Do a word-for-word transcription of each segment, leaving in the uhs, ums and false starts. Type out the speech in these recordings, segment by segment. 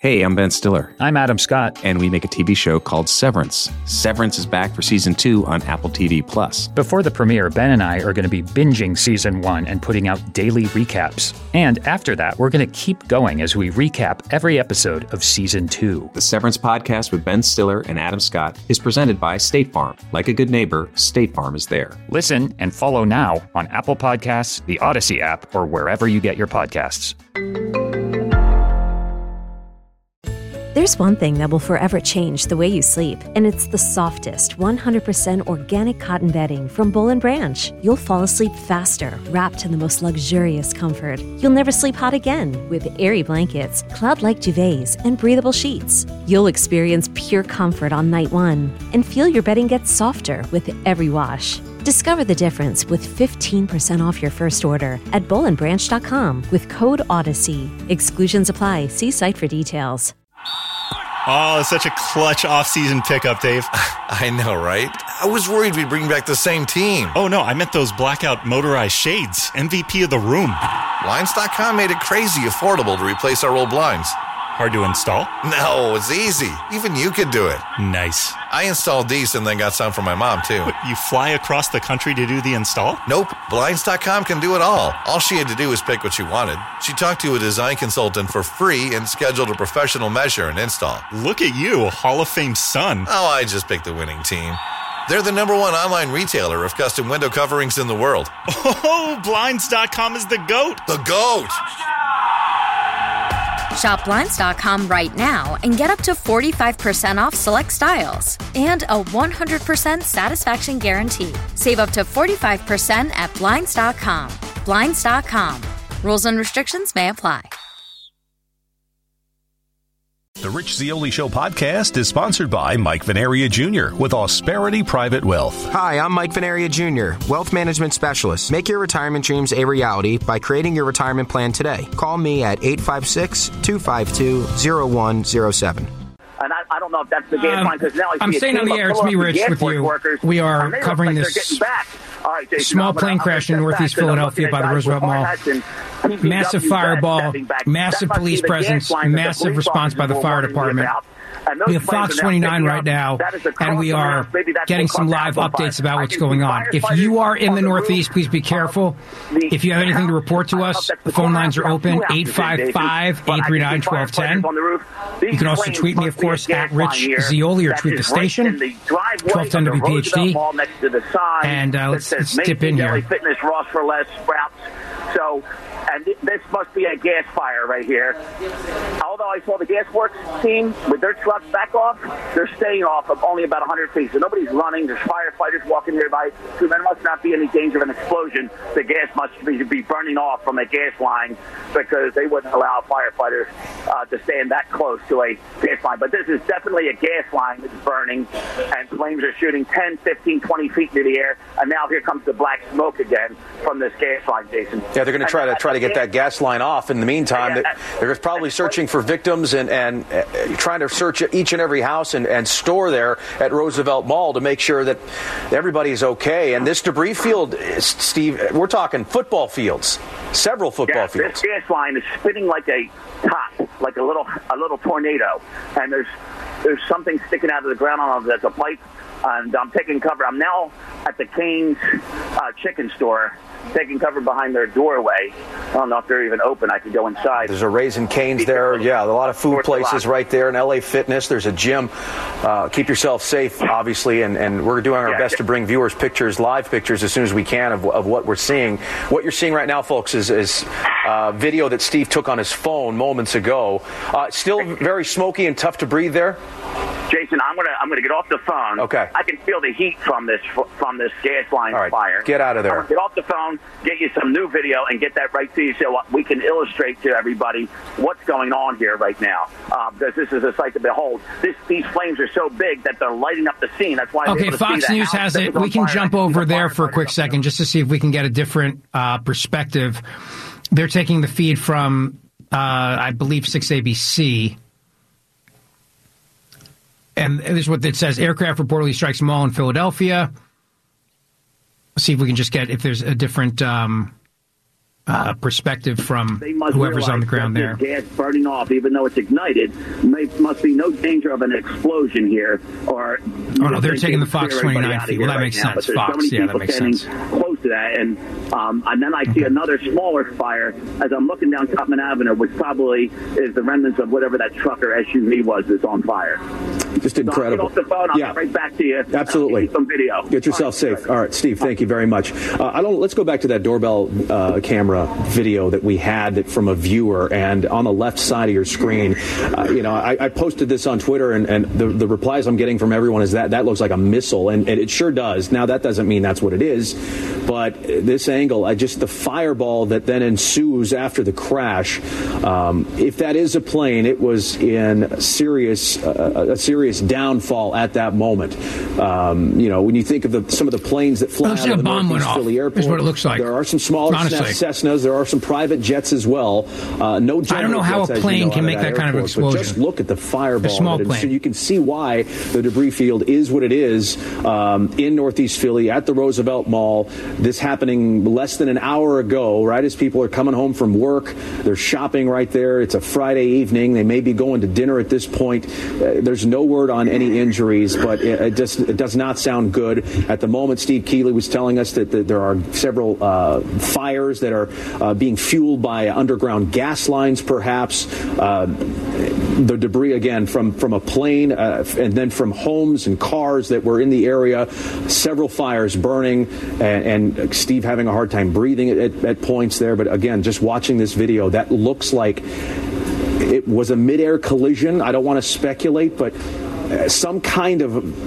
Hey, I'm Ben Stiller. I'm Adam Scott. And we make a T V show called Severance. Severance is back for season two on Apple T V Plus. Before the premiere, Ben and I are going to be binging season one and putting out daily recaps. And after that, we're going to keep going as we recap every episode of season two. The Severance podcast with Ben Stiller and Adam Scott is presented by State Farm. Like a good neighbor, State Farm is there. Listen and follow now on Apple Podcasts, the Odyssey app, or wherever you get your podcasts. There's one thing that will forever change the way you sleep, and it's the softest, one hundred percent organic cotton bedding from Boll and Branch. You'll fall asleep faster, wrapped in the most luxurious comfort. You'll never sleep hot again with airy blankets, cloud-like duvets, and breathable sheets. You'll experience pure comfort on night one and feel your bedding get softer with every wash. Discover the difference with fifteen percent off your first order at boll and branch dot com with code Odyssey. Exclusions apply. See site for details. Oh, such a clutch off-season pickup, Dave. I know, right? I was worried we'd bring back the same team. Oh, no, I meant those blackout motorized shades. M V P of the room. Blinds dot com made it crazy affordable to replace our old blinds. Hard to install? No, it's easy. Even you could do it. Nice. I installed these and then got some for my mom, too. What, you fly across the country to do the install? Nope. Blinds dot com can do it all. All she had to do was pick what she wanted. She talked to a design consultant for free and scheduled a professional measure and install. Look at you, a Hall of Fame son. Oh, I just picked the winning team. They're the number one online retailer of custom window coverings in the world. Oh, Blinds dot com is the GOAT. The GOAT! Shop Blinds dot com right now and get up to forty-five percent off select styles and a one hundred percent satisfaction guarantee. Save up to forty-five percent at Blinds dot com. Blinds dot com. Rules and restrictions may apply. The Rich Zeoli Show podcast is sponsored by Mike Venaria Junior with Ausperity Private Wealth. Hi, I'm Mike Venaria Junior, Wealth Management Specialist. Make your retirement dreams a reality by creating your retirement plan today. Call me at eight five six, two five two, zero one zero seven. And I, I don't know if that's the game um, plan because now I see I'm saying on the air, it's me, Rich, with you. Workers, we are covering like this right, Jason, small gonna, plane crash in Northeast Philadelphia by the Roosevelt Mall. Massive fireball, massive police presence, massive response by the fire department. We have Fox twenty-nine right now, and we are getting some live updates about what's going on. If you are in the Northeast, please be careful. If you have anything to report to us, the phone lines are open, eight five five, eight three nine, one two one zero. You can also tweet me, of course, at Rich Zeoli, or tweet the station, twelve ten W P H D. And uh, let's, let's dip in here. Fitness, Ross for Less, Sprouts. So, and this must be a gas fire right here. Although I saw the gas works team with their trucks back off, they're staying off of only about one hundred feet. So nobody's running. There's firefighters walking nearby. So there must not be any danger of an explosion. The gas must be, be burning off from a gas line because they wouldn't allow firefighters uh, to stand that close to a gas line. But this is definitely a gas line that's burning, and flames are shooting ten, fifteen, twenty feet into the air. And now here comes the black smoke again from this gas line, Jason. Yeah, they're going to try to try to get that gas line off. In the meantime, yeah, they're probably searching for victims and, and uh, trying to search each and every house and, and store there at Roosevelt Mall to make sure that everybody's okay. And this debris field, Steve, we're talking football fields, several football yeah, fields. This gas line is spinning like a top, like a little a little tornado, and there's there's something sticking out of the ground on that's a pipe. And I'm taking cover. I'm now at the Cane's uh, chicken store, taking cover behind their doorway. I don't know if they're even open. I could go inside. There's a Raising Cane's there. Yeah, a lot of food places right there in L A Fitness. There's a gym. Uh, keep yourself safe, obviously, and, and we're doing our yeah, best to bring viewers pictures, live pictures, as soon as we can of, of what we're seeing. What you're seeing right now, folks, is, is uh, video that Steve took on his phone moments ago. Uh, still very smoky and tough to breathe there. Jason, I'm gonna I'm gonna get off the phone. Okay. I can feel the heat from this from this gas line All right, fire. Get out of there. I'm gonna get off the phone, get you some new video, and get that right to you so we can illustrate to everybody what's going on here right now. Uh, because this is a sight to behold. This, these flames are so big that they're lighting up the scene. That's why. Okay, Fox News has it. We can jump over there for a quick second just to see if we can get a different uh, perspective. They're taking the feed from, uh, I believe, six A B C. And this is what it says. Aircraft reportedly strikes mall in Philadelphia. Let's see if we can just get, if there's a different um, uh, perspective from whoever's on the ground there. Gas burning off, even though it's ignited. There must be no danger of an explosion here. Or oh no, they're taking the Fox twenty-nine feed. Well, that makes now, sense. Fox, so yeah, that makes sense. Close to that, and um, and then I see okay. another smaller fire as I'm looking down Tupman Avenue, which probably is the remnants of whatever that truck or S U V was that's on fire. Just incredible. So I'll get off the phone. I'll yeah. get right back to you. Absolutely. Some video. Get yourself All right. safe. All right, Steve. Thank you very much. Uh, I don't. Let's go back to that doorbell uh, camera video that we had that from a viewer, and on the left side of your screen, uh, you know, I, I posted this on Twitter, and, and the, the replies I'm getting from everyone is that that looks like a missile, and, and it sure does. Now that doesn't mean that's what it is, but this angle, I just the fireball that then ensues after the crash. Um, if that is a plane, it was in serious uh, a serious downfall at that moment. Um, you know, when you think of the, some of the planes that fly out of the Northeast Philly Airport, is what it looks like. There are some smaller Cessnas. There are some private jets as well. Uh, no, I don't know how a plane you know, can make that, that kind of explosion. But just look at the fireball. A small plane. So you can see why the debris field is what it is um, in Northeast Philly at the Roosevelt Mall. This happening less than an hour ago, right as people are coming home from work. They're shopping right there. It's a Friday evening. They may be going to dinner at this point. Uh, there's no word on any injuries, but it, it, just, it does not sound good. At the moment, Steve Keeley was telling us that, that there are several uh, fires that are uh, being fueled by underground gas lines, perhaps. Uh, the debris, again, from, from a plane uh, and then from homes and cars that were in the area. Several fires burning, and, and Steve having a hard time breathing at, at, at points there. But again, just watching this video, that looks like it was a midair collision. I don't want to speculate, but some kind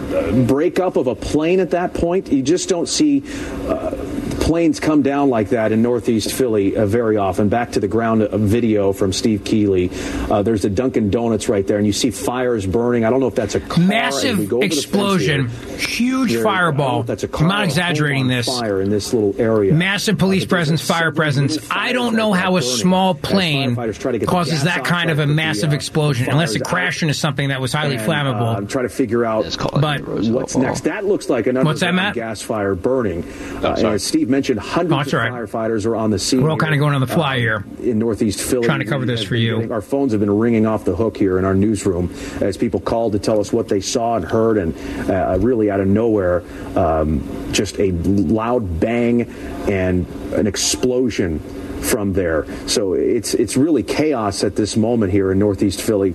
of breakup of a plane at that point. You just don't see uh, planes come down like that in Northeast Philly uh, very often. Back to the ground uh, video from Steve Keeley. Uh, there's a Dunkin' Donuts right there, and you see fires burning. I don't know if that's a car. Massive explosion. Huge there, fireball. That's a car. I'm not exaggerating this. Fire in this little area. Massive police uh, presence, fire presence. I don't know how a small plane causes that kind of a massive the, uh, explosion, unless it crashed into something that was highly and, flammable. I'm uh, trying to figure out but what's next. That looks like an underground gas fire burning. Uh, and as Steve mentioned, hundreds oh, of right. firefighters are on the scene. We're all kind of going on the fly uh, here in Northeast Philly. Trying to cover this for you. Getting, our phones have been ringing off the hook here in our newsroom as people called to tell us what they saw and heard, and uh, really out of nowhere, um, just a loud bang and an explosion from there. So it's it's really chaos at this moment here in Northeast Philly.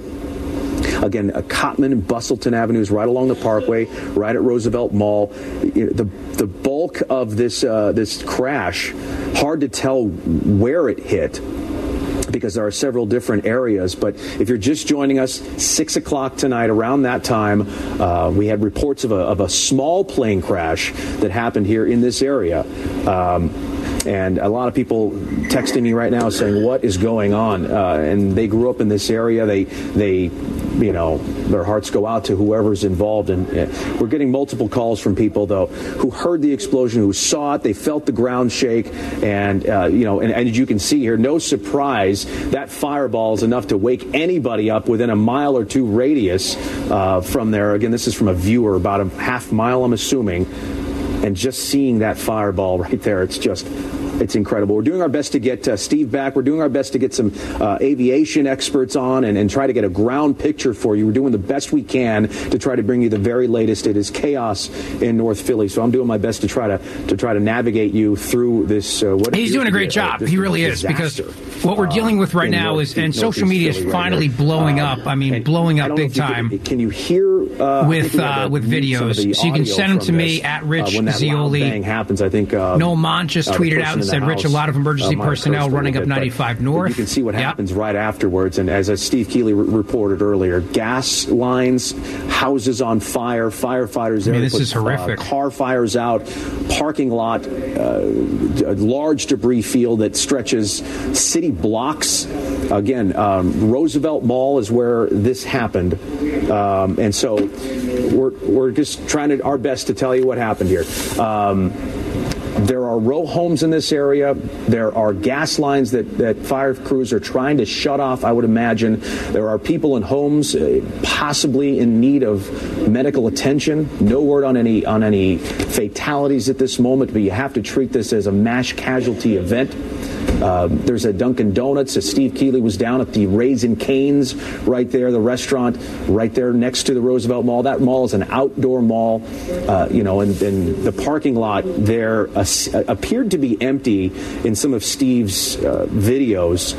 Again, uh, Cottman and Bustleton Avenues right along the Parkway, right at Roosevelt Mall. The the bulk of this uh, this crash, hard to tell where it hit, because there are several different areas. But if you're just joining us, six o'clock tonight, around that time, uh, we had reports of a, of a small plane crash that happened here in this area. Um, and a lot of people texting me right now saying, what is going on? Uh, and they grew up in this area. They, they, you know, their hearts go out to whoever's involved. And uh, we're getting multiple calls from people, though, who heard the explosion, who saw it. They felt the ground shake. And, uh, you know, and, and as you can see here, no surprise, that fireball is enough to wake anybody up within a mile or two radius uh, from there. Again, this is from a viewer, about a half mile, I'm assuming. And just seeing that fireball right there, it's just, it's incredible. We're doing our best to get uh, Steve back. We're doing our best to get some uh, aviation experts on and, and try to get a ground picture for you. We're doing the best we can to try to bring you the very latest. It is chaos in North Philly, so I'm doing my best to try to to try to navigate you through this. Uh, what He's doing a great be, job. Uh, he really is, because what we're dealing with right uh, now North, is, and social media is finally right blowing um, up. I mean, blowing up big time. Can, can you hear uh, with uh, with videos? So you can send them to me this, at Rich uh, when that Zeoli. Bang happens, I think. Uh, Noel Mont just uh, tweeted out and said, "Rich, a lot of emergency uh, personnel running up ninety-five bit, North." You can see what yep. happens right afterwards. And as uh, Steve Keeley re- reported earlier, gas lines, houses on fire, firefighters there. I mean, this put, is horrific. Uh, car fires out, parking lot, uh, a large debris field that stretches city blocks. Again, um, Roosevelt Mall is where this happened. Um, and so we're, we're just trying to our best to tell you what happened here. Um, There are row homes in this area. There are gas lines that, that fire crews are trying to shut off, I would imagine. There are people in homes uh, possibly in need of medical attention. No word on any on any fatalities at this moment, but you have to treat this as a mass casualty event. Uh, there's a Dunkin' Donuts. Uh, Steve Keeley was down at the Raising Cane's right there, the restaurant right there next to the Roosevelt Mall. That mall is an outdoor mall, uh, you know, and, and the parking lot there uh, appeared to be empty in some of Steve's uh, videos.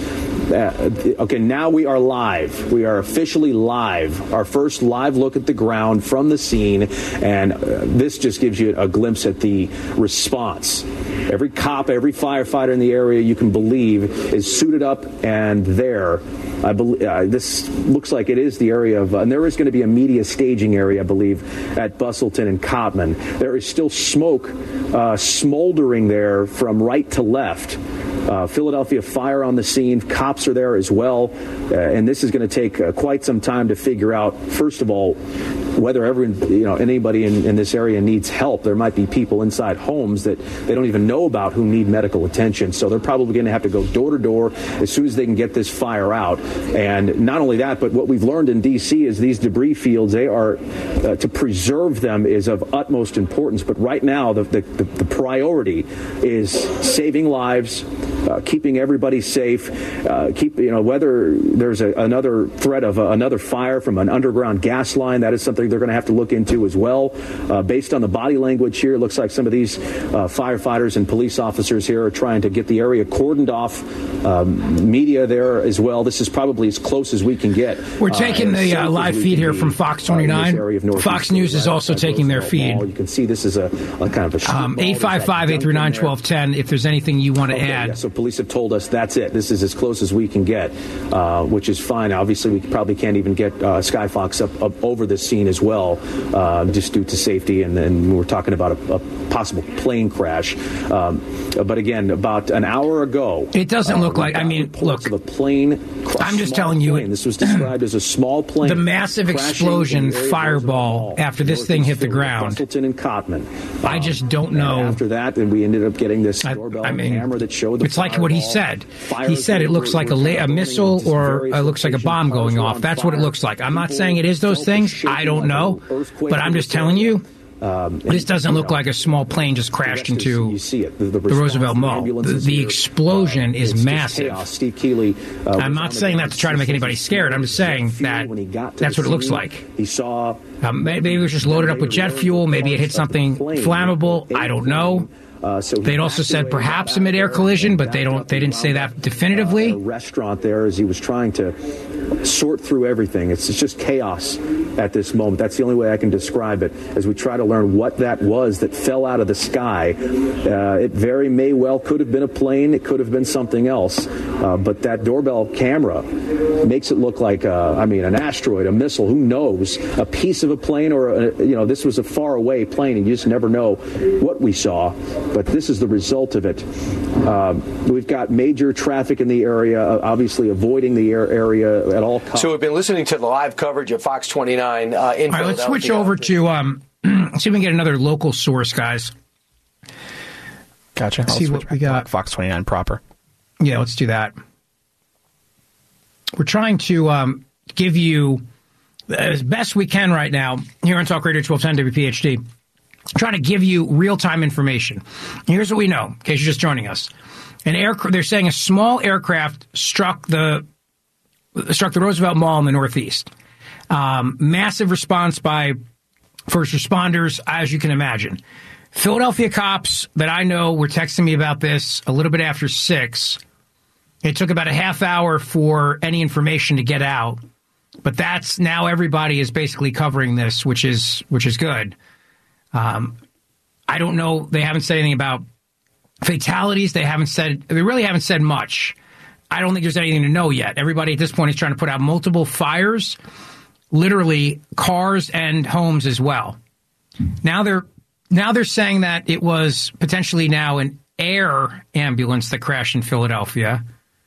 Uh, okay, now we are live. We are officially live. Our first live look at the ground from the scene, and uh, this just gives you a glimpse at the response. Every cop, every firefighter in the area you can believe is suited up and there. I believe uh, this looks like it is the area of, uh, and there is going to be a media staging area, I believe, at Bustleton and Cottman. There is still smoke uh, smoldering there from right to left. Uh, Philadelphia Fire on the scene. Cops are there as well. Uh, and this is going to take uh, quite some time to figure out, first of all, whether everyone, you know, anybody in, in this area needs help. There might be people inside homes that they don't even know about who need medical attention. So they're probably going to have to go door to door as soon as they can get this fire out. And not only that, but what we've learned in D C is these debris fields, they are, uh, to preserve them is of utmost importance. But right now, the, the, the priority is saving lives, Uh, keeping everybody safe, uh, keep you know whether there's a, another threat of a, another fire from an underground gas line. That is something they're going to have to look into as well. Uh, based on the body language here, it looks like some of these uh, firefighters and police officers here are trying to get the area cordoned off. Um, media there as well. This is probably as close as we can get. We're taking uh, the uh, live feed here from Fox twenty-nine. Uh, Fox News is also taking their feed. You can see this is a, a kind of a um, eight five five, eight three nine, one two one zero. If there's anything you want to okay, add. Yeah, so police have told us that's it. This is as close as we can get, uh, which is fine. Obviously, we probably can't even get uh, Skyfox up, up over this scene as well, uh, just due to safety. And then we're talking about a, a possible plane crash. Um, but again, about an hour ago, it doesn't uh, look like. I mean, look, of a plane. I'm just telling you, plane. This was described as a small plane. The massive explosion, fireball after this thing hit the ground. Bustleton and Cottman. I just don't know. And after that, and we ended up getting this doorbell I, I mean, camera that showed the. It's like what he said. He said it looks like a, la- a missile or it looks like a bomb going off. That's what it looks like. I'm not saying it is those things. I don't know. But I'm just telling you, um, this doesn't look like a small plane just crashed into you see it. The, the, the Roosevelt Mall. The, the explosion uh, is massive. Steve Keeley, uh, I'm not saying that to try to make anybody scared. I'm just saying that that's what it looks like. He saw. Um, maybe it was just loaded up with jet fuel. Maybe it hit something flammable. I don't know. Uh, so They'd also said perhaps a midair collision, but they don't. They didn't say that definitively. Uh, a restaurant there as he was trying to sort through everything. It's, it's just chaos at this moment. That's the only way I can describe it. As we try to learn what that was that fell out of the sky, uh, it very may well could have been a plane. It could have been something else. Uh, but that doorbell camera makes it look like, uh, I mean, an asteroid, a missile. Who knows? A piece of a plane, or a, you know, this was a far away plane, and you just never know what we saw. But this is the result of it. Um, we've got major traffic in the area, uh, obviously avoiding the air area at all costs. So we've been listening to the live coverage of Fox twenty-nine uh, in All right, let's switch over to, um, see if we can get another local source, guys. Gotcha. I'll see what we got. Fox twenty-nine proper. Yeah, let's do that. We're trying to um, give you, as best we can right now, here on Talk Radio twelve ten W P H D, trying to give you real-time information. Here's what we know, in case you're just joining us. An air, they're saying a small aircraft struck the struck the Roosevelt Mall in the Northeast. Um, massive response by first responders, as you can imagine. Philadelphia cops that I know were texting me about this a little bit after six. It took about a half hour for any information to get out, but that's now everybody is basically covering this, which is which is good. Um, I don't know. They haven't said anything about fatalities. They haven't said. They really haven't said much. I don't think there's anything to know yet. Everybody at this point is trying to put out multiple fires, literally cars and homes as well. Now they're now they're saying that it was potentially now an air ambulance that crashed in Philadelphia.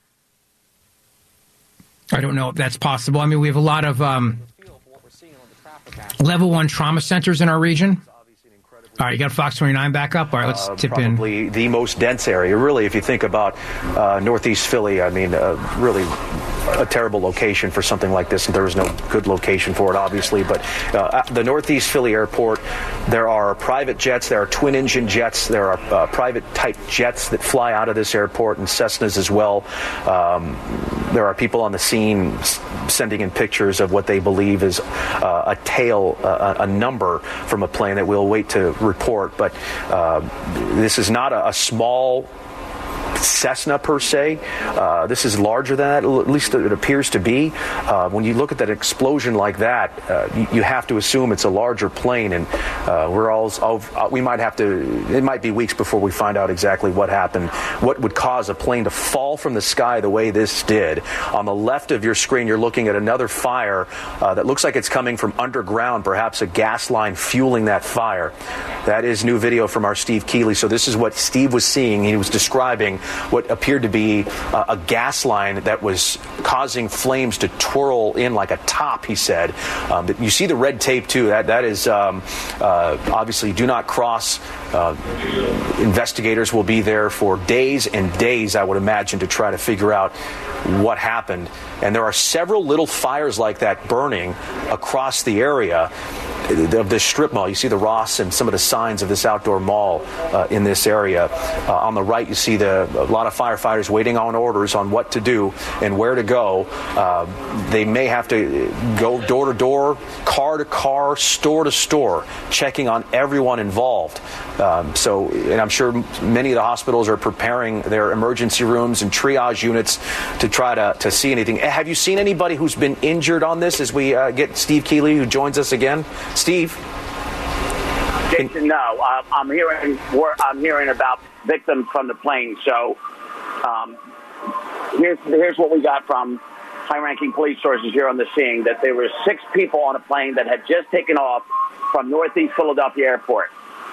I don't know if that's possible. I mean, we have a lot of um, level one trauma centers in our region. All right, you got Fox twenty-nine back up. All right, let's uh, tip probably in. Probably the most dense area, really, if you think about uh, Northeast Philly. I mean, uh, really a terrible location for something like this. There was no good location for it, obviously. But uh, at the Northeast Philly Airport, there are private jets, there are twin-engine jets, there are uh, private-type jets that fly out of this airport, and Cessnas as well. Um, there are people on the scene s- sending in pictures of what they believe is uh, a tail, uh, a number from a plane that we'll wait to report. But uh, this is not a, a small Cessna per se. Uh, this is larger than that, at least it appears to be. Uh, when you look at that explosion like that, uh, you, you have to assume it's a larger plane, and uh, we're all, all we might have to. It might be weeks before we find out exactly what happened, what would cause a plane to fall from the sky the way this did. On the left of your screen, you're looking at another fire uh, that looks like it's coming from underground, perhaps a gas line fueling that fire. That is new video from our Steve Keeley. So this is what Steve was seeing. He was describing what appeared to be uh, a gas line that was causing flames to twirl in like a top, he said. Um, but you see the red tape, too. That That is um, uh, obviously do not cross. Uh, investigators will be there for days and days, I would imagine, to try to figure out what happened. And there are several little fires like that burning across the area of this strip mall. You see the Ross and some of the signs of this outdoor mall uh, in this area. Uh, on the right, you see the a lot of firefighters waiting on orders on what to do and where to go. Uh, they may have to go door to door, car to car, store to store, checking on everyone involved. Um, so, and I'm sure many of the hospitals are preparing their emergency rooms and triage units to try to, to see anything. Have you seen anybody who's been injured on this as we uh, get Steve Keeley, who joins us again? Steve? Jason, no. Uh, I'm hearing I'm hearing about victims from the plane. So um, here's here's what we got from high-ranking police sources here on the scene, that there were six people on a plane that had just taken off from Northeast Philadelphia Airport.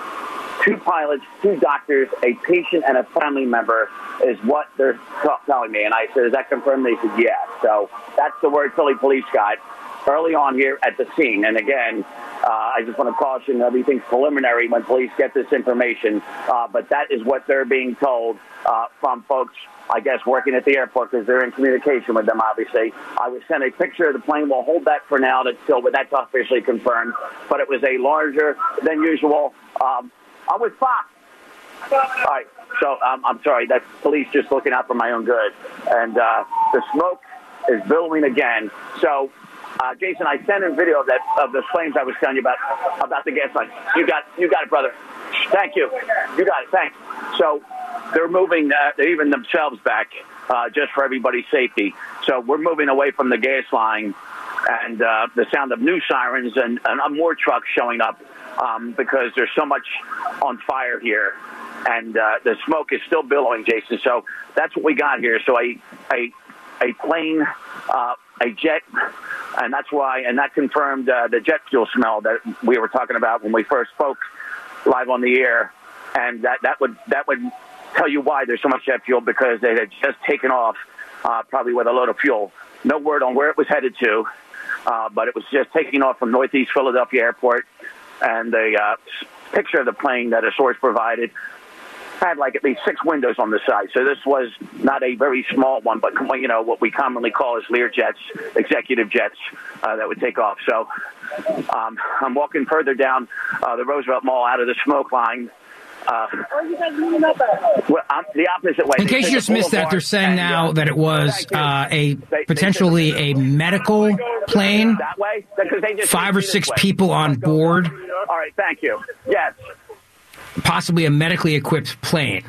Two pilots, two doctors, a patient, and a family member is what they're t- telling me. And I said, is that confirmed? They said, yes. So that's the word Philly police got early on here at the scene. And again, uh, I just want to caution, everything's preliminary when police get this information. Uh, but that is what they're being told uh, from folks, I guess, working at the airport, because they're in communication with them, obviously. I was sent a picture of the plane. We'll hold that for now. That's still, but that's officially confirmed. But it was a larger than usual. Um, I was Fox. All right. So um, I'm sorry. That's police just looking out for my own good. And uh, the smoke is billowing again. So, uh, Jason, I sent a video of that of the flames I was telling you about about the gas line. You got you got it, brother. Thank you. You got it. Thanks. So they're moving, uh, they're even themselves back uh, just for everybody's safety. So we're moving away from the gas line, and uh, the sound of new sirens and, and more trucks showing up. Um, because there's so much on fire here, and uh, the smoke is still billowing, Jason. So that's what we got here. So a a a plane, uh, a jet, and that's why, and that confirmed uh, the jet fuel smell that we were talking about when we first spoke live on the air, and that that would that would tell you why there's so much jet fuel, because they had just taken off, uh, probably with a load of fuel. No word on where it was headed to, uh, but it was just taking off from Northeast Philadelphia Airport. And the uh, picture of the plane that a source provided had like at least six windows on the side. So this was not a very small one, but, you know, what we commonly call as Lear jets, executive jets uh, that would take off. So um, I'm walking further down uh, the Roosevelt Mall out of the smoke line. Uh, well, I'm the opposite way. In case you just missed that, they're saying now that it was uh, a potentially a medical plane, five or six people on board. All right, thank you. Yes. Possibly a medically equipped plane.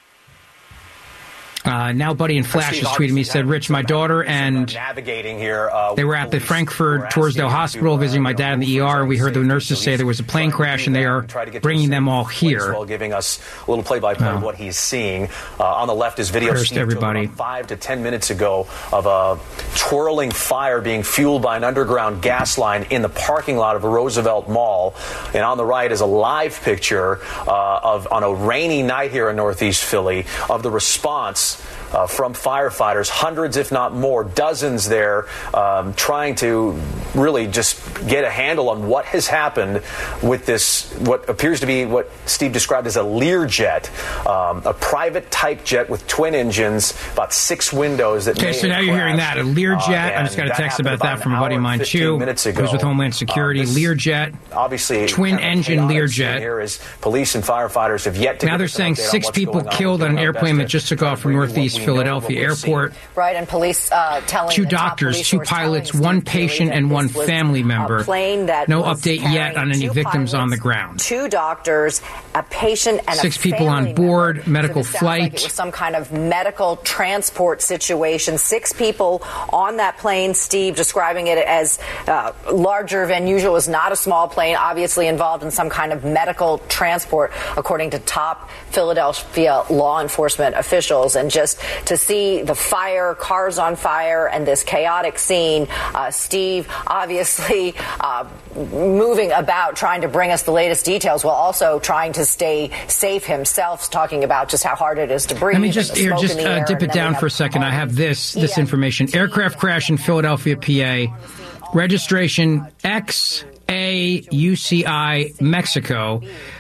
Uh, now, Buddy and Flash just tweeted me, said, Rich, my daughter and navigating here, uh, they were at the Frankfurt Torresdale Hospital visiting my dad in the E R. We heard the nurses say there was a plane crash, and they are bringing them all here. While giving us a little play-by-play of what he's seeing. Uh, on the left is video Steve everybody. five to ten minutes ago of a twirling fire being fueled by an underground gas line in the parking lot of a Roosevelt Mall. And on the right is a live picture uh, of on a rainy night here in Northeast Philly of the response uh, from firefighters, hundreds, if not more, dozens there, um, trying to really just get a handle on what has happened with this, what appears to be what Steve described as a Learjet, um, a private type jet with twin engines, about six windows. That okay, so now you're hearing that, a Learjet. Uh, I just got a text about, about that from a buddy of mine, too, who's with Homeland Security. Uh, Learjet, obviously, twin engine Learjet. Here is police and firefighters have yet to. Now they're saying six people killed on an airplane that just took off from Northeast Philadelphia Airport. Right, and police uh, telling two doctors, two pilots, one patient, and one family member. That no update yet on any victims pilots, on the ground. Two doctors, a patient, and six a people on board. Member. Medical so flight. Like it was some kind of medical transport situation. Six people on that plane. Steve describing it as uh, larger than usual. It was not a small plane. Obviously involved in some kind of medical transport, according to top Philadelphia law enforcement officials. And just to see the fire, cars on fire, and this chaotic scene, uh, Steve obviously uh, moving about, trying to bring us the latest details while also trying to stay safe himself, talking about just how hard it is to breathe. Let me just here, just uh, dip it down for a second. I have this this information. Aircraft crash in Philadelphia, P A. Registration X A U C I, Mexico.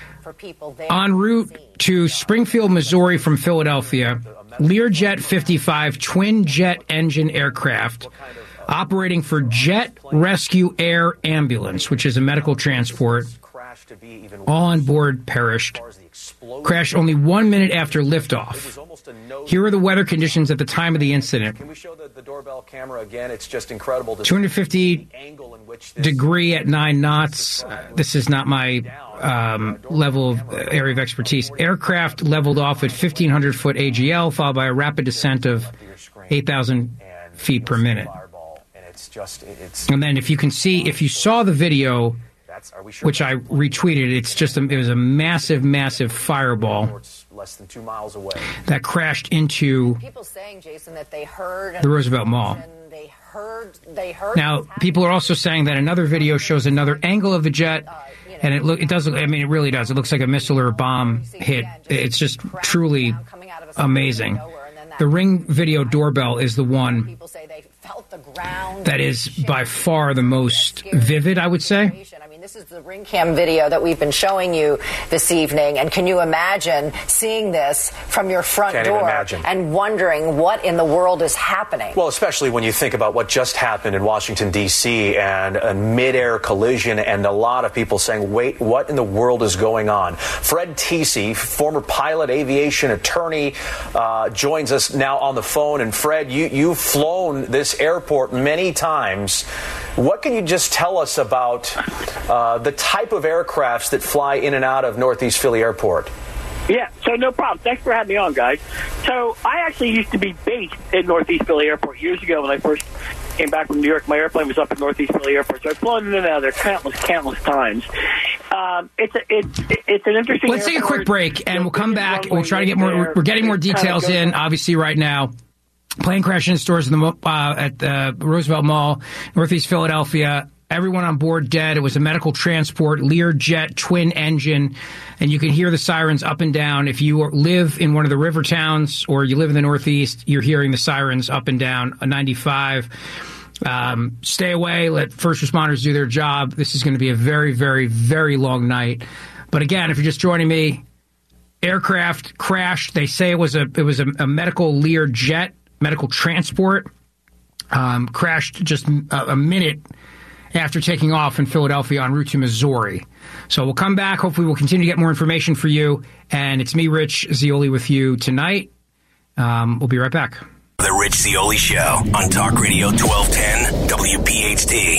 En route to Springfield, Missouri from Philadelphia. Learjet fifty-five twin jet engine aircraft operating for Jet Rescue Air Ambulance, which is a medical transport. All on board perished. Crashed only one minute after liftoff. Here are the weather conditions at the time of the incident. Can we show the, the doorbell camera again? It's just incredible. two hundred fifty degree at nine knots. Uh, this is not my um, level of uh, area of expertise. Aircraft leveled off at fifteen hundred foot A G L, followed by a rapid descent of eight thousand feet per minute. And then if you can see, if you saw the video, which I retweeted, it's just a, it was a massive, massive fireball less than two miles away that crashed into people saying, Jason, that they heard the Roosevelt Mall. They heard, they heard now, people are also saying that another video shows another angle of the jet, and it look it does. I mean, it really does. It looks like a missile or a bomb hit. It's just truly amazing. The Ring video doorbell is the one that is by far the most vivid, I would say. I mean, this is the Ring Cam video that we've been showing you this evening. And can you imagine seeing this from your front Can't door and wondering what in the world is happening? Well, especially when you think about what just happened in Washington, D C and a mid-air collision and a lot of people saying, wait, what in the world is going on? Fred Teesey, former pilot, aviation attorney, uh, joins us now on the phone. And Fred, you, you've flown this airport many times. What can you just tell us about uh, the type of aircrafts that fly in and out of Northeast Philly Airport? Yeah, so no problem. Thanks for having me on, guys. So I actually used to be based at Northeast Philly Airport years ago when I first came back from New York. My airplane was up at Northeast Philly Airport, so I've flown in and out there countless, countless times. Um, it's a, it's it's an interesting. Let's take a quick break, and we'll come back. We'll try to get more. We're getting more details in, obviously, right now. Plane crash in stores in the, uh, at the Roosevelt Mall, Northeast Philadelphia. Everyone on board dead. It was a medical transport, Learjet, twin engine, and you can hear the sirens up and down. If you live in one of the river towns or you live in the Northeast, you're hearing the sirens up and down on ninety-five. Um, stay away. Let first responders do their job. This is going to be a very, very, very long night. But again, if you're just joining me, aircraft crashed. They say it was a it was a, a medical Learjet, medical transport, um, crashed just a, a minute after taking off in Philadelphia en route to Missouri. So we'll come back. Hopefully we'll continue to get more information for you. And it's me, Rich Zeoli, with you tonight. Um, we'll be right back. The Rich Zeoli Show on Talk Radio twelve ten W P H T.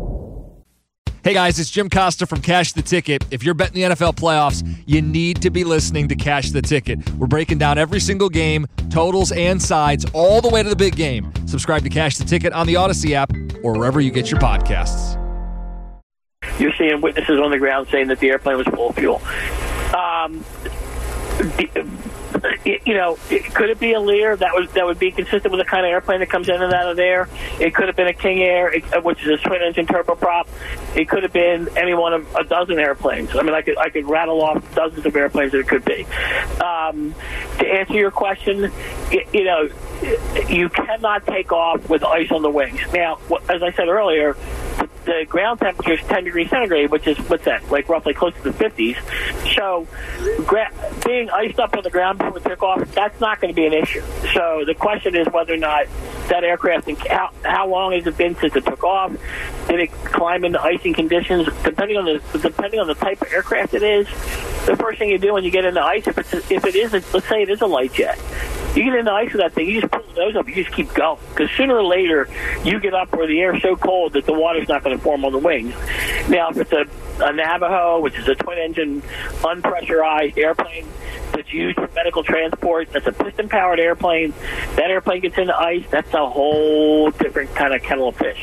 Hey guys, it's Jim Costa from Cash the Ticket. If you're betting the N F L playoffs, you need to be listening to Cash the Ticket. We're breaking down every single game, totals and sides, all the way to the big game. Subscribe to Cash the Ticket on the Odyssey app or wherever you get your podcasts. You're seeing witnesses on the ground saying that the airplane was full of fuel. Um, you you know, it, could it be a Lear that would that would be consistent with the kind of airplane that comes in and out of there? It could have been a King Air, it, which is a twin-engine turboprop. It could have been any one of a dozen airplanes. I mean, I could I could rattle off dozens of airplanes that it could be. Um, to answer your question, you, you know, you cannot take off with ice on the wings. Now, as I said earlier, the ground temperature is ten degrees centigrade, which is, what's that, like roughly close to the fifties. So gra- being iced up on the ground before we took off, that's not going to be an issue. So the question is whether or not that aircraft, how, how long has it been since it took off? Did it climb into icing conditions? Depending on the depending on the type of aircraft it is, the first thing you do when you get into ice, if, it's a, if it is, a, let's say it is a light jet, you get into ice with that thing, you just pull the nose up, you just keep going. Because sooner or later, you get up where the air's so cold that the water's not going to form on the wings. Now, if it's a, a Navajo, which is a twin-engine, unpressurized airplane that's used for medical transport, that's a piston-powered airplane, that airplane gets into ice, that's a whole different kind of kettle of fish.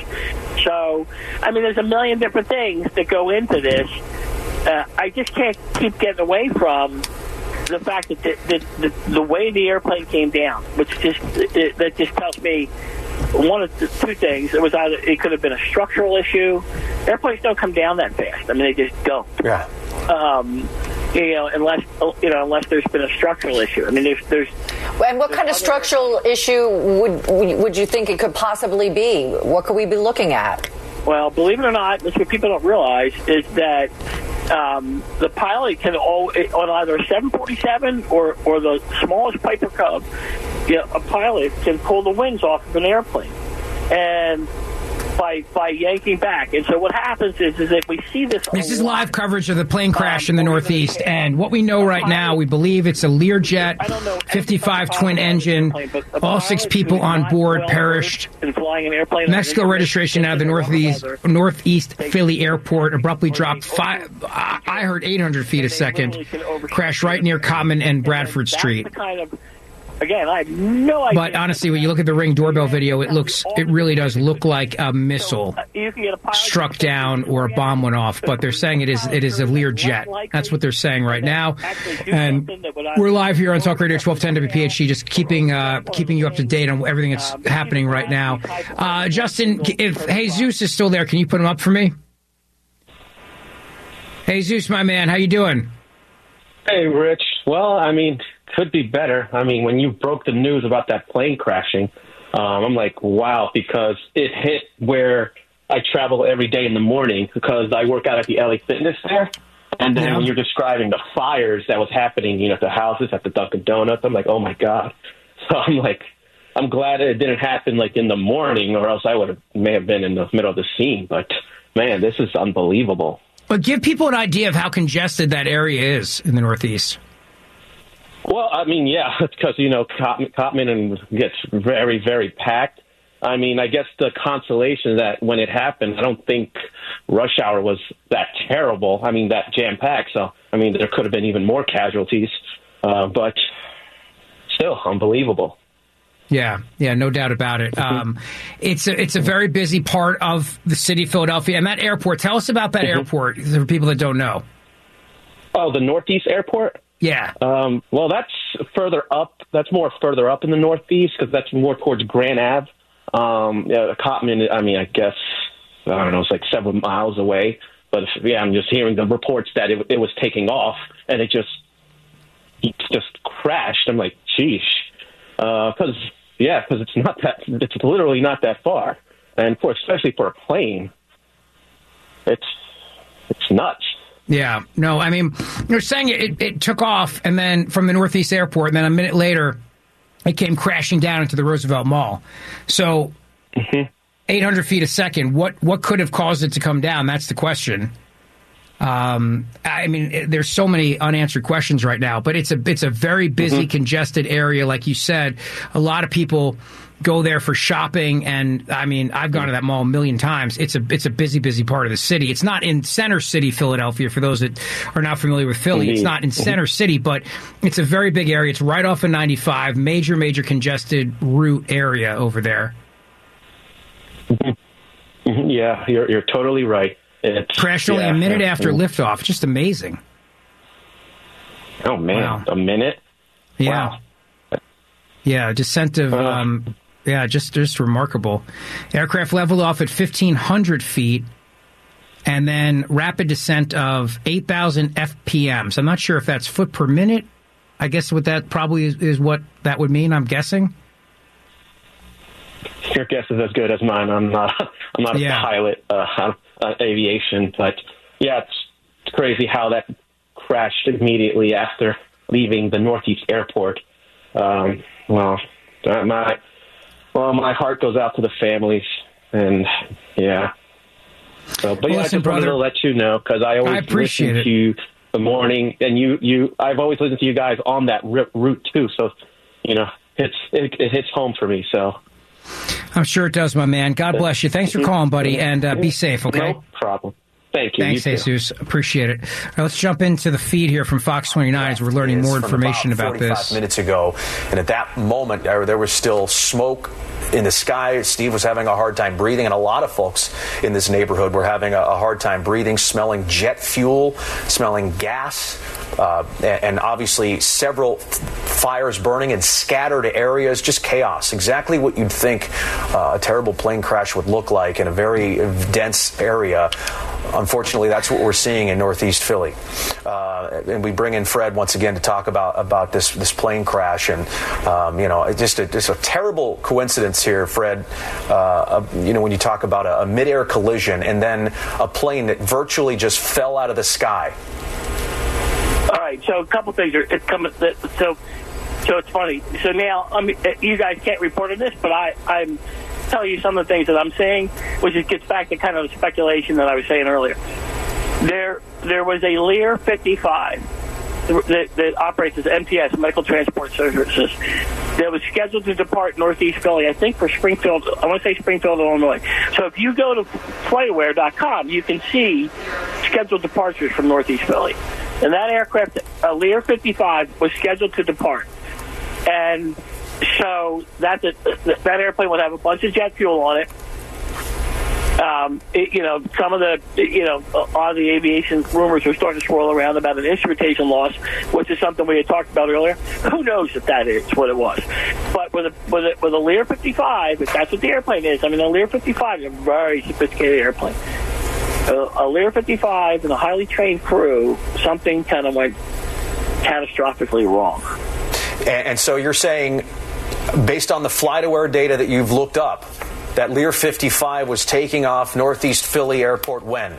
So, I mean, there's a million different things that go into this. Uh, I just can't keep getting away from the fact that the, the, the, the way the airplane came down, which just it, that just tells me one of the two things. It was either it could have been a structural issue. Airplanes don't come down that fast. I mean, they just don't. Yeah. Um, you know, unless you know, unless there's been a structural issue. I mean, there's there's. And what kind of structural issue would would you think it could possibly be? What could we be looking at? Well, believe it or not, that's what people don't realize is that um, the pilot can, all, on either a seven forty-seven or, or the smallest Piper Cub, you know, a pilot can pull the wings off of an airplane. And by by yanking back. And so what happens is, is that we see this... This is live coverage of the plane crash in the Northeast, and what we know right now, we believe it's a Learjet, fifty-five twin engine. All six people on board perished. Mexico registration out of the Northeast, Northeast Philly Airport abruptly dropped five, I heard eight hundred feet a second, crashed right near Common and Bradford Street. Again, I have no idea. But honestly, when you look at the Ring doorbell video, it looks, it really does look like a missile struck down or a bomb went off. But they're saying it is, it is a Learjet. That's what they're saying right now. And we're live here on Talk Radio twelve ten W P H G, just keeping, uh, keeping you up to date on everything that's happening right now. Uh, Justin, if Jesus is still there, can you put him up for me? Jesus, my man, how you doing? Hey, Rich. Well, I mean, could be better. I mean, when you broke the news about that plane crashing, um, I'm like, wow, because it hit where I travel every day in the morning because I work out at the L A Fitness there. And then yeah. when you're describing the fires that was happening, you know, at the houses, at the Dunkin' Donuts, I'm like, oh, my God. So I'm like, I'm glad it didn't happen, like, in the morning, or else I would have may have been in the middle of the scene. But, man, this is unbelievable. But give people an idea of how congested that area is in the Northeast. Well, I mean, yeah, it's because, you know, Cotman and gets very, very packed. I mean, I guess the consolation that when it happened, I don't think rush hour was that terrible. I mean, that jam-packed. So, I mean, there could have been even more casualties. Uh, but still, unbelievable. Yeah, yeah, no doubt about it. Um, it's a, it's a very busy part of the city of Philadelphia. And that airport, tell us about that mm-hmm. airport for people that don't know. Oh, the Northeast Airport? Yeah. Um, well, that's further up. That's more further up in the Northeast because that's more towards Grand Ave. Um, yeah, Cotman, I mean, I guess, I don't know, it's like several miles away. But, if, yeah, I'm just hearing the reports that it, it was taking off and it just it just crashed. I'm like, sheesh. Because, uh, yeah, because it's not that, it's literally not that far. And for especially for a plane, it's it's nuts. Yeah, no, I mean, you're saying it, it took off, and then from the Northeast Airport, and then a minute later, it came crashing down into the Roosevelt Mall. So, mm-hmm. eight hundred feet a second, what what could have caused it to come down? That's the question. Um, I mean, it, there's so many unanswered questions right now, but it's a it's a very busy, mm-hmm. congested area, like you said. A lot of people go there for shopping, and I mean, I've gone to that mall a million times. It's a it's a busy, busy part of the city. It's not in Center City, Philadelphia, for those that are not familiar with Philly. It's not in Center City, but it's a very big area. It's right off of ninety-five, major, major congested route area over there. Mm-hmm. Yeah, you're you're totally right. It's, Crashed only yeah, a minute yeah. after liftoff. Just amazing. Oh, man. Wow. A minute? Yeah. Wow. Yeah, descent of, um, yeah, just just remarkable. Aircraft leveled off at fifteen hundred feet, and then rapid descent of eight thousand F P Ms. I'm not sure if that's foot per minute. I guess what that probably is, is what that would mean, I'm guessing. Your guess is as good as mine. I'm not, I'm not yeah. a pilot, uh, uh, aviation, but yeah, it's, it's crazy how that crashed immediately after leaving the Northeast Airport. Um, well, my well, my heart goes out to the families, and yeah. So, but well, yeah, listen, I just brother, wanted to let you know because I always I appreciate listen it. to you the morning, and you, you, I've always listened to you guys on that route too. So, you know, it's it, it hits home for me. So. I'm sure it does, my man. God bless you. Thanks for calling, buddy, and uh, be safe, okay? No problem. Thank you. Thanks, you Jesus. Appreciate it. All right, let's jump into the feed here from Fox twenty-nine as we're learning more information about, about this. Minutes ago, and at that moment, there was still smoke in the sky. Steve was having a hard time breathing, and a lot of folks in this neighborhood were having a, a hard time breathing, smelling jet fuel, smelling gas, uh, and, and obviously several fires burning in scattered areas, just chaos. Exactly what you'd think uh, a terrible plane crash would look like in a very dense area. Unfortunately, that's what we're seeing in Northeast Philly. Uh, and we bring in Fred once again to talk about about this this plane crash, and um, you know, just a, just a terrible coincidence here, Fred. Uh, you know, when you talk about a, a midair collision and then a plane that virtually just fell out of the sky. All right, so a couple things are it's coming. So, so it's funny. So now, I mean, you guys can't report on this, but I I'm. tell you some of the things that I'm saying, which just gets back to kind of the speculation that I was saying earlier. There there was a Lear fifty-five that, that operates as M T S, Medical Transport Services, that was scheduled to depart Northeast Philly, I think for Springfield, I want to say Springfield, Illinois. So if you go to FlightAware dot com, you can see scheduled departures from Northeast Philly. And that aircraft, a Lear fifty-five, was scheduled to depart. And so that that airplane would have a bunch of jet fuel on it. Um, it, you know, some of the, you know, a lot of the aviation rumors are starting to swirl around about an instrumentation loss, which is something we had talked about earlier. Who knows if that is what it was? But with a with a, with a Lear fifty-five, if that's what the airplane is, I mean, a Lear fifty-five is a very sophisticated airplane. A, a Lear fifty-five and a highly trained crew, something kind of went catastrophically wrong. And, and so you're saying, based on the FlightAware data that you've looked up, that Lear fifty-five was taking off Northeast Philly Airport when?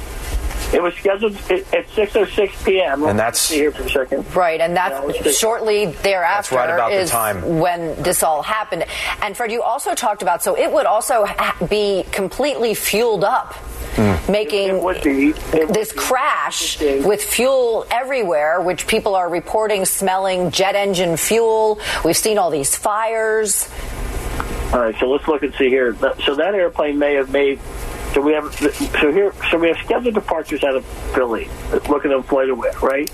It was scheduled at six oh six p.m. And that's here for a second. Right, and that's yeah, shortly thereafter that's right about is the time. when this all happened. And Fred, you also talked about, so it would also ha- be completely fueled up. Mm. Making it would be. It this would be. crash with fuel everywhere, which people are reporting smelling jet engine fuel. We've seen all these fires. All right, so let's look and see here. So that airplane may have made. So we have. So here. So we have scheduled departures out of Philly. Looking at FlightAware, right?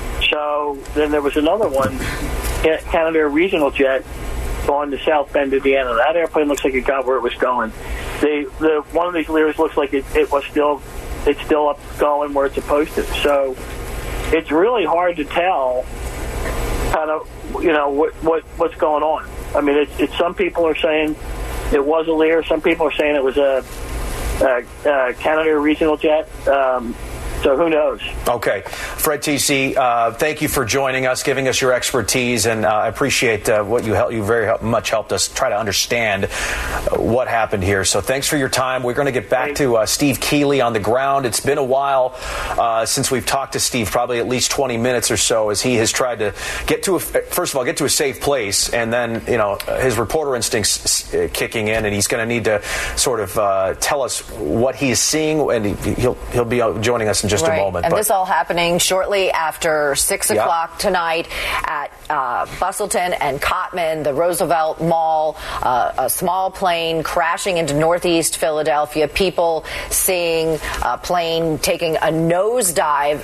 So then there was another one, Canadair Regional Jet, going to South Bend, Indiana. That airplane looks like it got where it was going. The the one of these Lears looks like it, it was still it's still up going where it's supposed to. So it's really hard to tell kind of you know what, what what's going on. I mean, it's, it's some people are saying it was a Lear. Some people are saying it was a, a, a Canadair Regional Jet. Um, So who knows? Okay. Fred T C, uh, thank you for joining us, giving us your expertise, and uh, I appreciate uh, what you helped. You very help, much helped us try to understand uh, what happened here. So thanks for your time. We're going to get back to uh, Steve Keeley on the ground. It's been a while uh, since we've talked to Steve, probably at least twenty minutes or so, as he has tried to get to, a, first of all, get to a safe place, and then, you know, his reporter instincts kicking in, and he's going to need to sort of uh, tell us what he's seeing, and he, he'll he'll be joining us in just right. a moment. And but. this all happening shortly after six yeah. o'clock tonight at uh, Bustleton and Cottman, the Roosevelt Mall. Uh, a small plane crashing into Northeast Philadelphia. People seeing a plane taking a nosedive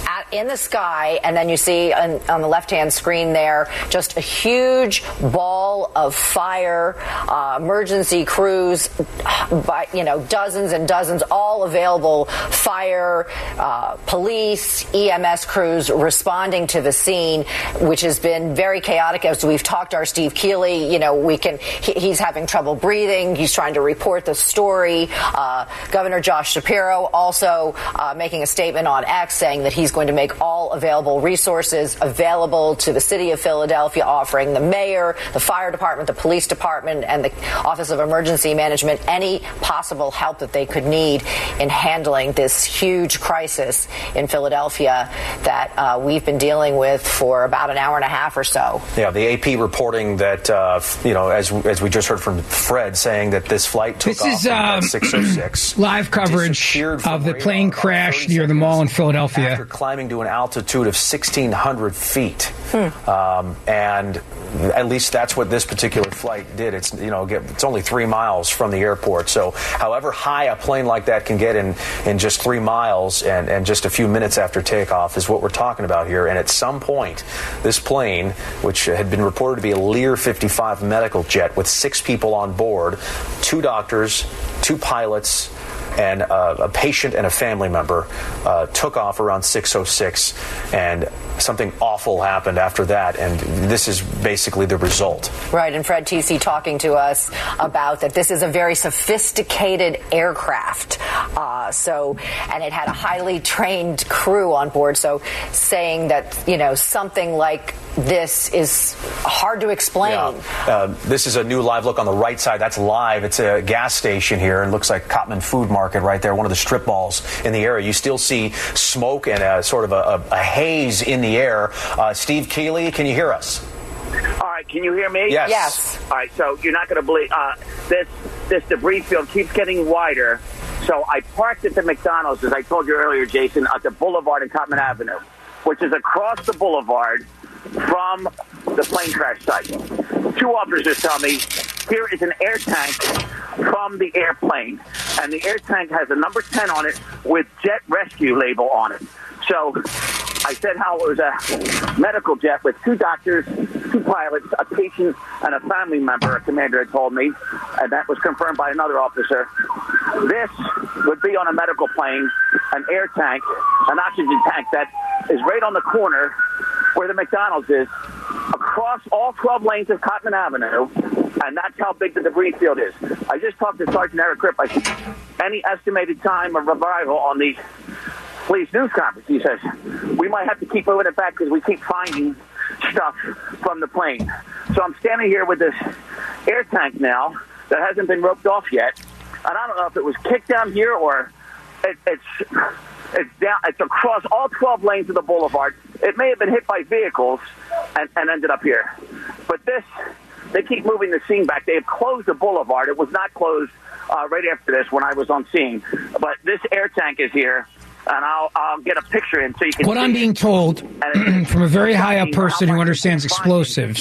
at, in the sky, and then you see on, on the left-hand screen there just a huge ball of fire. Uh, emergency crews, by, you know, dozens and dozens, all available. Fire, uh, police, E M S crews responding to the scene, which has been very chaotic. As we've talked to our Steve Keeley, you know, we can. He, he's having trouble breathing. He's trying to report the story. Uh, Governor Josh Shapiro also uh, making a statement on X saying that he's going to make all available resources available to the city of Philadelphia, offering the mayor, the fire department, the police department, and the Office of Emergency Management any possible help that they could need in handling this huge crisis in Philadelphia that uh, we've been dealing with for about an hour and a half or so. Yeah, the A P reporting that, uh, you know, as as we just heard from Fred, saying that this flight took this off is, um, at six oh six. Live coverage of the plane crash near the mall in Philadelphia. After climbing to an altitude of sixteen hundred feet. Hmm. Um, and at least that's what this particular flight did. It's, you know, it's only three miles from the airport. So however high a plane like that can get in, in just three miles and, and just a few minutes after takeoff is what we're talking about here. And at some point, this plane, which had been reported to be a Lear fifty-five medical jet with six people on board, two doctors, two pilots, and uh, a patient and a family member, uh, took off around six oh six, and something awful happened after that, and this is basically the result. Right, and Fred Teesey talking to us about that this is a very sophisticated aircraft, uh, so, and it had a highly trained crew on board, so saying that, you know, something like this is hard to explain. Yeah. Uh, this is a new live look on the right side. That's live. It's a gas station here, and looks like Cotman Food Market right there, one of the strip malls in the area. You still see smoke and a sort of a, a, a haze in the air. Uh, Steve Keeley, can you hear us? All right, can you hear me? Yes. Yes. All right, so you're not going to believe uh, this. This debris field keeps getting wider. So I parked at the McDonald's, as I told you earlier, Jason, at the Boulevard and Cotman Avenue, which is across the boulevard from the plane crash site. Two officers tell me here is an air tank from the airplane, and the air tank has a number ten on it with jet rescue label on it. So I said how it was a medical jet with two doctors, two pilots, a patient, and a family member, a commander had told me, and that was confirmed by another officer. This would be on a medical plane, an air tank, an oxygen tank that is right on the corner where the McDonald's is, across all twelve lanes of Cotman Avenue, and that's how big the debris field is. I just talked to Sergeant Eric Kripp. I said, any estimated time of arrival on the police news conference? He says, we might have to keep moving it back because we keep finding stuff from the plane. So I'm standing here with this air tank now that hasn't been roped off yet, and I don't know if it was kicked down here or it, it's it's down. It's across all twelve lanes of the boulevard. It may have been hit by vehicles and, and ended up here. But this, they keep moving the scene back. They have closed the boulevard. It was not closed uh, right after this when I was on scene. But this air tank is here, and I'll, I'll get a picture in so you can What see I'm being told from a very high up person who understands explosives,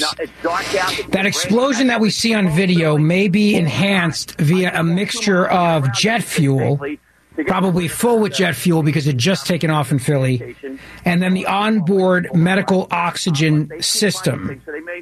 that explosion that we see on video may be enhanced via a mixture of jet fuel, probably full with jet fuel because it just taken off in Philly, and then the onboard medical oxygen system,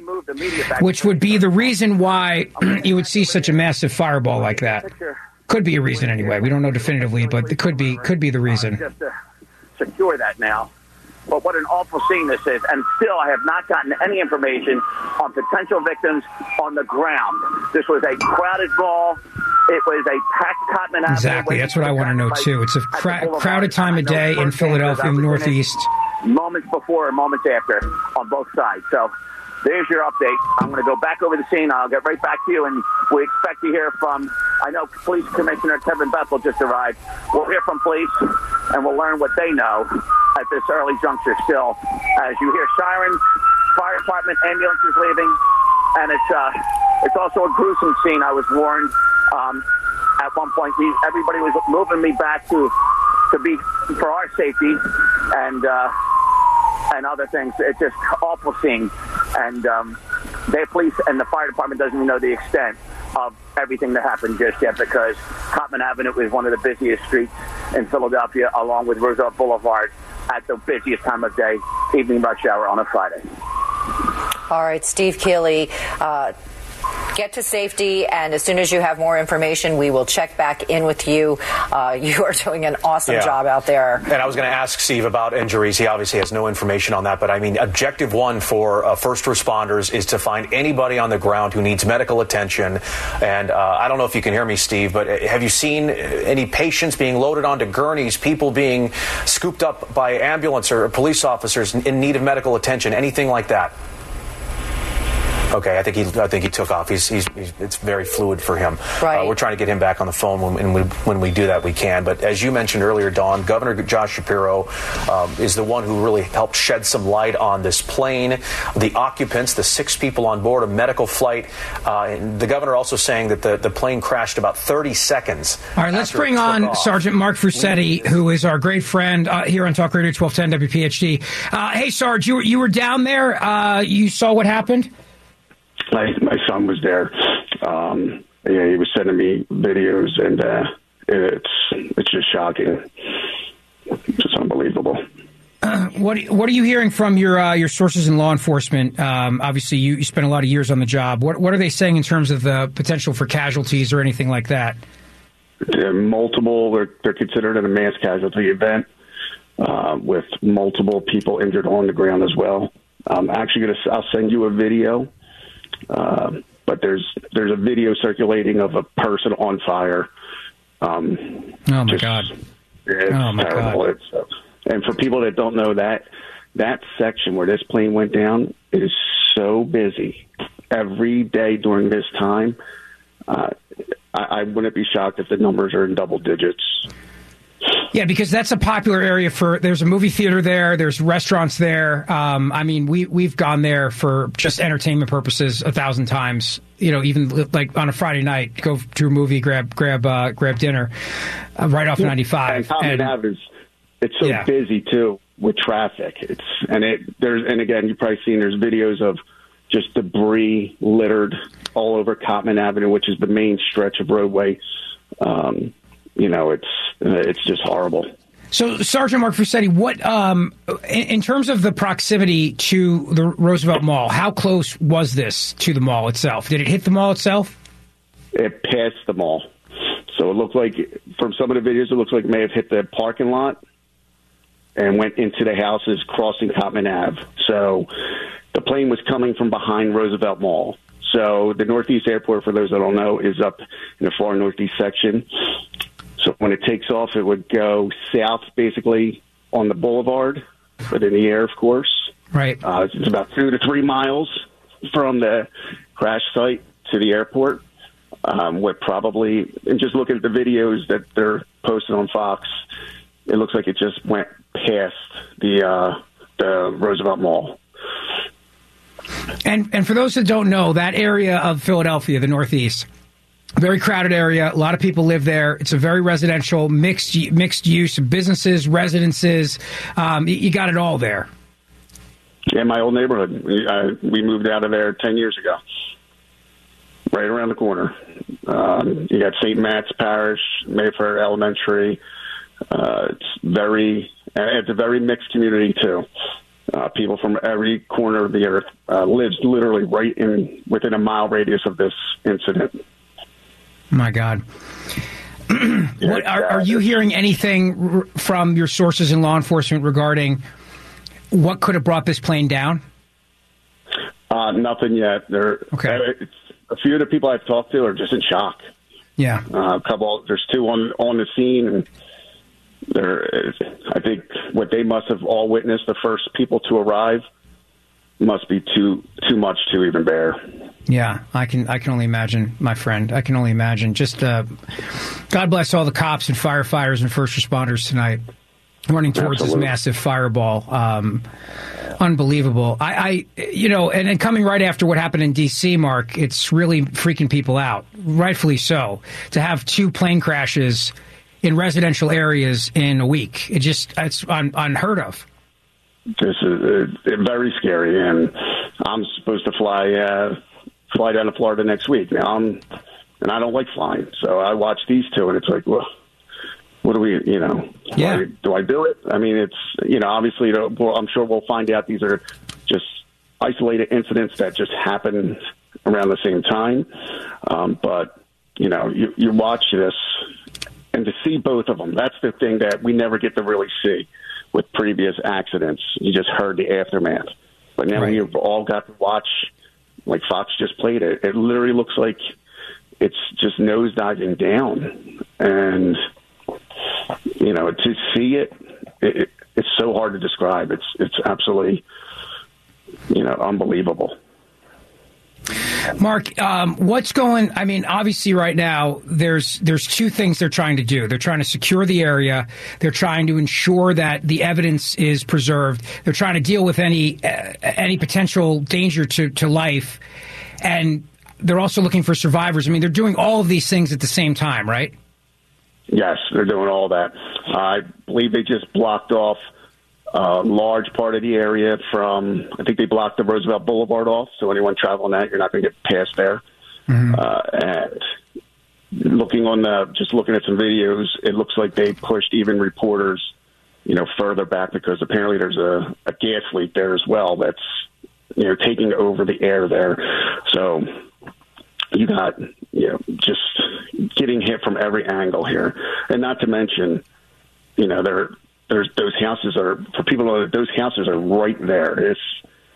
which would be the reason why you would see such a massive fireball like that. Could be a reason anyway. We don't know definitively, but it could be could be the reason. Just to secure that now. But what an awful scene this is. And still, I have not gotten any information on potential victims on the ground. This was a crowded mall. It was a packed Cotman Avenue. Exactly. That's what I want to know, too. It's a cra- crowded time of day in Philadelphia, in the Northeast. Moments before and moments after on both sides. So there's your update. I'm going to go back over the scene. I'll get right back to you, and we expect to hear from, I know Police Commissioner Kevin Bethel just arrived. We'll hear from police, and we'll learn what they know at this early juncture still. As you hear sirens, fire department, ambulances leaving, and it's uh, it's also a gruesome scene. I was warned um, at one point. He, everybody was moving me back to to be for our safety, and uh, and other things. It's just awful scene, and um, the police and the fire department doesn't even know the extent of everything that happened just yet, because Cotman Avenue is one of the busiest streets in Philadelphia, along with Roosevelt Boulevard. at the busiest time of day, evening rush hour on a Friday. All right, Steve Keeley, uh, get to safety, and as soon as you have more information, we will check back in with you. Uh, you are doing an awesome Yeah. job out there. And I was going to ask Steve about injuries. He obviously has no information on that, but I mean, objective one for uh, first responders is to find anybody on the ground who needs medical attention. And uh, I don't know if you can hear me, Steve, but have you seen any patients being loaded onto gurneys, people being scooped up by ambulance or police officers in need of medical attention, anything like that? Okay, I think he. I think he took off. He's. He's. he's it's very fluid for him. Right. Uh, we're trying to get him back on the phone when, when we when we do that, we can. But as you mentioned earlier, Dawn, Governor Josh Shapiro um, is the one who really helped shed some light on this plane, the occupants, the six people on board a medical flight. Uh, and the governor also saying that the, the plane crashed about thirty seconds. All right, let's bring on off. Sergeant Mark Frusetti, who is our great friend uh, here on Talk Radio twelve ten W P H D. Uh, hey, Sarge, you were you were down there. Uh, you saw what happened. My my son was there. Um, yeah, he was sending me videos, and uh, it's it's just shocking. It's just unbelievable. Uh, what what are you hearing from your uh, your sources in law enforcement? Um, obviously, you, you spent a lot of years on the job. What what are they saying in terms of the potential for casualties or anything like that? They're multiple. They're, they're considered a mass casualty event uh, with multiple people injured on the ground as well. I'm actually going to. I'll send you a video. Uh, but there's there's a video circulating of a person on fire. Um, oh my just, God! It's oh my terrible. God! It's, uh, and for people that don't know that that section where this plane went down is so busy every day during this time. Uh, I, I wouldn't be shocked if the numbers are in double digits. Yeah, because that's a popular area for. There's a movie theater there. There's restaurants there. Um, I mean, we we've gone there for just entertainment purposes a thousand times. You know, even like on a Friday night, go to a movie, grab grab uh, grab dinner, uh, right off ninety-five. And Common Avenue, it's so yeah. busy too with traffic. It's and it there's and again, you've probably seen there's videos of just debris littered all over Cottman Avenue, which is the main stretch of roadway. Um, you know, it's it's just horrible. So, Sergeant Mark Frusetti, what um, in, in terms of the proximity to the Roosevelt Mall, how close was this to the mall itself? Did it hit the mall itself? It passed the mall. So it looked like, from some of the videos, it looks like it may have hit the parking lot and went into the houses crossing Cottman Ave. So the plane was coming from behind Roosevelt Mall. So the Northeast Airport, for those that don't know, is up in the far northeast section. So when it takes off, it would go south, basically, on the boulevard, but in the air, of course. Right. Uh, it's about two to three miles from the crash site to the airport. Um, what probably, and just looking at the videos that they're posted on Fox, it looks like it just went past the uh, the Roosevelt Mall. And and for those that don't know, that area of Philadelphia, the Northeast, very crowded area. A lot of people live there. It's a very residential, mixed mixed use of businesses, residences. Um, you, you got it all there. Yeah, my old neighborhood. We, uh, we moved out of there ten years ago. Right around the corner. Um, you got Saint Matt's Parish, Mayfair Elementary. Uh, it's very, it's a very mixed community too. Uh, people from every corner of the earth uh, lives literally right in within a mile radius of this incident. My God. what, are, are you hearing anything r- from your sources in law enforcement regarding what could have brought this plane down? Uh, nothing yet. There, okay. It's, a few of the people I've talked to are just in shock. Yeah. Uh, a couple. There's two on on the scene, and there. I think what they must have all witnessed, the first people to arrive, must be too too much to even bear. Yeah, I can I can only imagine, my friend. I can only imagine. Just uh, God bless all the cops and firefighters and first responders tonight running towards Absolutely. this massive fireball. Um, unbelievable. I, I you know, and, and coming right after what happened in D C, Mark, it's really freaking people out, rightfully so, to have two plane crashes in residential areas in a week. It just it's un, unheard of. This is uh, very scary, and I'm supposed to fly uh, fly down to Florida next week. Now, I'm, and I don't like flying, so I watch these two, and it's like, well, what do we, you know, yeah. do, I, do I do it? I mean, it's, you know, obviously, you know, well, I'm sure we'll find out these are just isolated incidents that just happen around the same time. Um, but, you know, you, you watch this, and to see both of them, that's the thing that we never get to really see with previous accidents. You just heard the aftermath. But now right. you've all got to watch, like Fox just played it. It literally looks like it's just nosediving down. And, you know, to see it, it, it's so hard to describe. It's it's absolutely, you know, unbelievable. Mark, um, what's going? I mean, obviously, right now there's there's two things they're trying to do. They're trying to secure the area. They're trying to ensure that the evidence is preserved. They're trying to deal with any uh, any potential danger to, to life, and they're also looking for survivors. I mean, they're doing all of these things at the same time, right? Yes, they're doing all that. I believe they just blocked off a large part of the area from, I think they blocked the Roosevelt Boulevard off, so anyone traveling that, you're not going to get past there. Mm-hmm. Uh, and looking on the, just looking at some videos, it looks like they pushed even reporters, you know, further back because apparently there's a, a gas leak there as well that's, you know, taking over the air there. So you got, you know, just getting hit from every angle here. And not to mention, you know, they're, There's those houses are for people. Know that those houses are right there. It's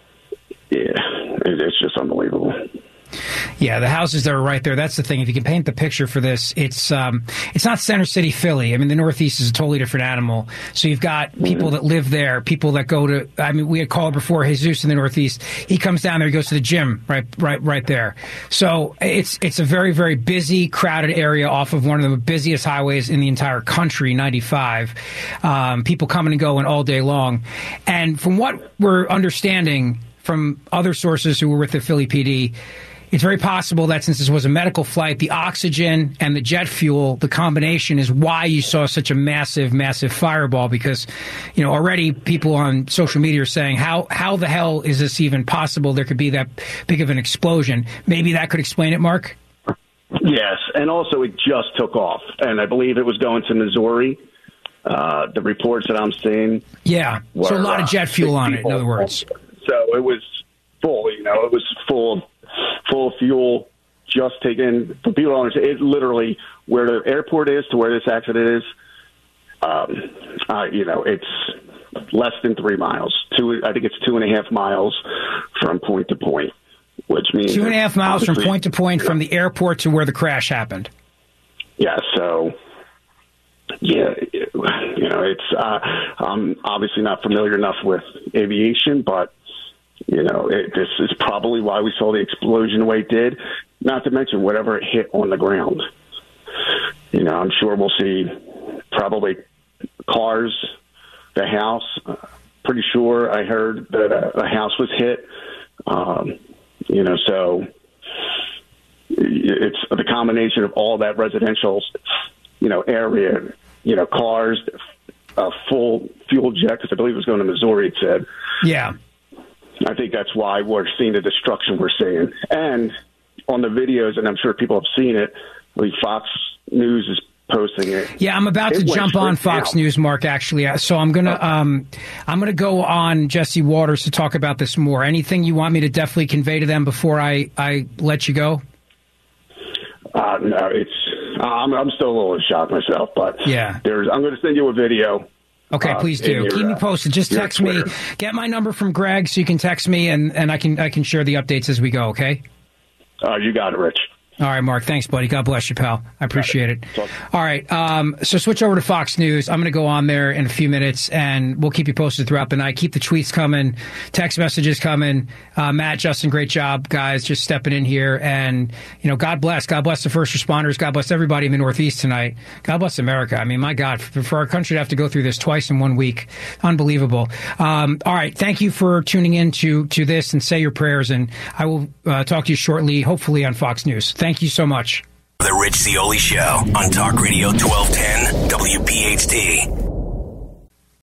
yeah, it's just unbelievable. Yeah, the houses that are right there. That's the thing. If you can paint the picture for this, it's um, it's not Center City, Philly. I mean, the Northeast is a totally different animal. So you've got people mm-hmm. that live there, people that go to. I mean, we had called before Jesus in the Northeast. He comes down there, he goes to the gym, right, right, right there. So it's it's a very, very busy, crowded area off of one of the busiest highways in the entire country, ninety-five. Um, people coming and going all day long, and from what we're understanding from other sources who were with the Philly P D. It's very possible that since this was a medical flight, the oxygen and the jet fuel, the combination is why you saw such a massive, massive fireball. Because, you know, already people on social media are saying, how how the hell is this even possible? There could be that big of an explosion. Maybe that could explain it, Mark? Yes, and also it just took off. And I believe it was going to Missouri. Uh, the reports that I'm seeing. Yeah, were, so a lot of jet fuel uh, on it, in other words. So it was full, you know, it was full full of fuel, just taken. For people to understand, it literally, where the airport is to where this accident is, um, uh, you know, it's less than three miles. Two, I think it's two and a half miles from point to point, which means... Two and a half miles from point to point from the airport to where the crash happened. Yeah, so... Yeah, it, you know, it's... Uh, I'm obviously not familiar enough with aviation, but... You know, it, this is probably why we saw the explosion the way it did, not to mention whatever it hit on the ground. You know, I'm sure we'll see probably cars, the house. Uh, pretty sure I heard that a, a house was hit. Um, you know, so it's the combination of all that residential, you know, area, you know, cars, a full fuel jet, because I believe it was going to Missouri, it said. Yeah. I think that's why we're seeing the destruction we're seeing. And on the videos, and I'm sure people have seen it, I mean, Fox News is posting it. Yeah, I'm about it to jump on Fox down. News, Mark, actually. So I'm going to um, I'm gonna go on Jesse Waters to talk about this more. Anything you want me to definitely convey to them before I, I let you go? Uh, no, it's I'm, I'm still a little in shock myself, but yeah. there's I'm going to send you a video. Okay, uh, please do. your, Keep me posted. Just text me. Get my number from Greg so you can text me, and, and I can I can share the updates as we go, okay? Uh, you got it, Rich. All right, Mark. Thanks, buddy. God bless you, pal. I appreciate it. it. All right. Um, so switch over to Fox News. I'm going to go on there in a few minutes, and we'll keep you posted throughout the night. Keep the tweets coming, text messages coming. Uh, Matt, Justin, great job, guys, just stepping in here. And, you know, God bless. God bless the first responders. God bless everybody in the Northeast tonight. God bless America. I mean, my God, for, for our country to have to go through this twice in one week, unbelievable. Um, all right. Thank you for tuning in to, to this, and say your prayers. And I will uh, talk to you shortly, hopefully on Fox News. Thank you so much. The Rich Zeoli Show on Talk Radio twelve ten W P H T.